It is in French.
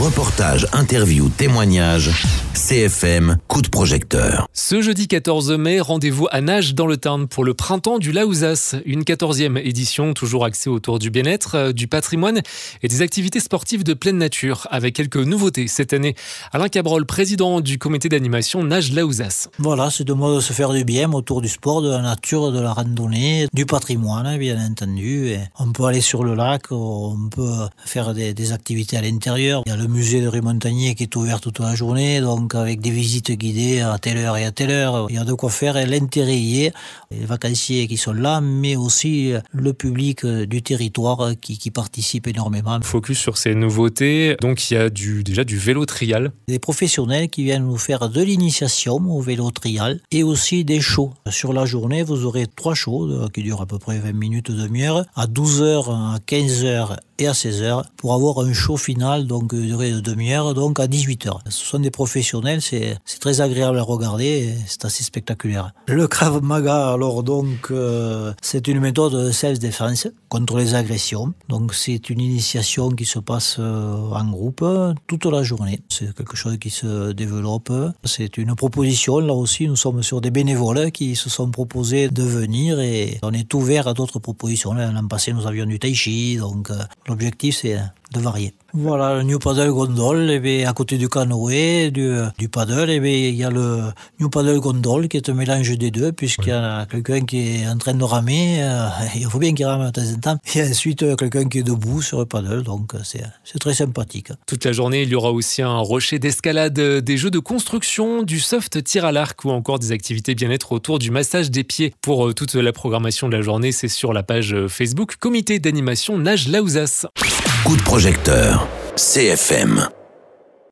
Reportages, interviews, témoignages, CFM, coup de projecteur. Ce jeudi 14 mai, rendez-vous à Nages dans le Tarn pour le printemps du Laouzas. Une 14e édition, toujours axée autour du bien-être, du patrimoine et des activités sportives de pleine nature, avec quelques nouveautés cette année. Alain Cabrol, président du comité d'animation Nages Laouzas. Voilà, c'est de mots de se faire du bien autour du sport, de la nature, de la randonnée, du patrimoine, bien entendu. Et on peut aller sur le lac, on peut faire des activités à l'intérieur. Il y a le musée de Rue Montagnier qui est ouvert toute la journée, donc avec des visites guidées à telle heure et à telle heure. Il y a de quoi faire et l'intérêt y est. Les vacanciers qui sont là, mais aussi le public du territoire qui participe énormément. Focus sur ces nouveautés. Donc il y a déjà du vélo trial. Des professionnels qui viennent nous faire de l'initiation au vélo trial et aussi des shows. Sur la journée, vous aurez 3 shows qui durent à peu près 20 minutes, demi-heure, à 12h, à 15h et à 16h pour avoir un show final, donc durée de demi-heure, donc à 18h. Ce sont des professionnels, c'est très agréable à regarder et c'est assez spectaculaire. Le Krav Maga, alors donc, c'est une méthode de self-défense contre les agressions. Donc c'est une initiation qui se passe en groupe toute la journée. C'est quelque chose qui se développe. C'est une proposition, là aussi, nous sommes sur des bénévoles qui se sont proposés de venir et on est ouvert à d'autres propositions. L'an passé, nous avions du tai chi, donc l'objectif, c'est de varier. Voilà, le New Paddle Gondole, et bien, à côté du canoë, du paddle, et bien, il y a le New Paddle Gondole qui est un mélange des deux, puisqu'il y a quelqu'un qui est en train de ramer, il faut bien qu'il rame de temps en temps, et ensuite quelqu'un qui est debout sur le paddle, donc c'est très sympathique. Toute la journée, il y aura aussi un rocher d'escalade, des jeux de construction, du soft tir à l'arc ou encore des activités bien-être autour du massage des pieds. Pour toute la programmation de la journée, c'est sur la page Facebook Comité d'animation Nages Laouzas. Coup de projecteur, CFM.